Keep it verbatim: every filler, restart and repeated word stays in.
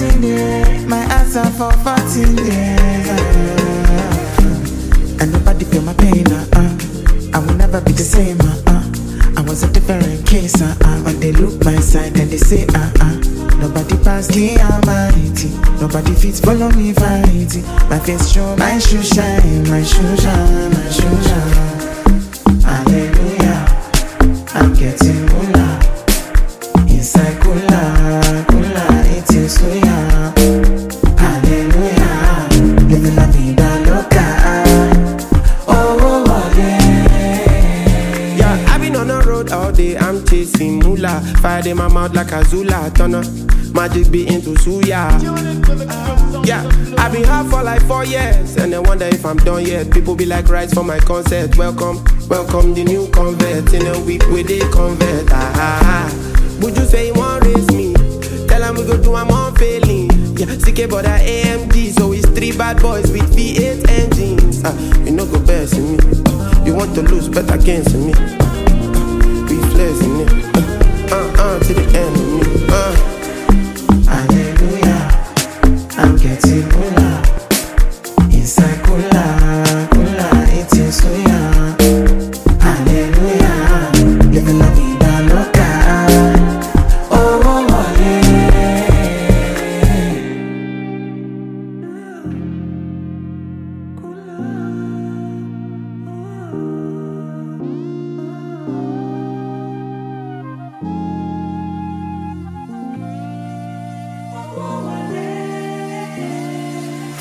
fourteen days. My answer for fourteen days. And nobody feel my pain, uh, uh. I will never be the same, uh, uh. I was a different case, uh, uh. When they look my side and they say, uh, uh. Nobody pass the Almighty. Nobody fits follow me fighting. My face show, my shoe shine, my shoe shine, my shoe shine. Hallelujah, I'm getting moolah. Inside cooler, cooler, eating suya. Hallelujah, living la vida loca. Oh, oh, oh, yeah. Yeah, I've been on the road all day, I'm chasing moolah. Fire in my mouth like a Zula, turn up. Magic be into suya. Yeah, I've been hard for like four years, and I wonder if I'm done yet. People be like, rise for my concert. Welcome, welcome the new convert. In a week with the convert. Ah, ah, ah. Would you say you want raise me? Tell them we go do I'm on failing. Yeah, C K but A M G, so it's three bad boys with V eight engines. Ah, you know go best in me. You want to lose, bet against me. We flexing it. Uh, uh, to the end.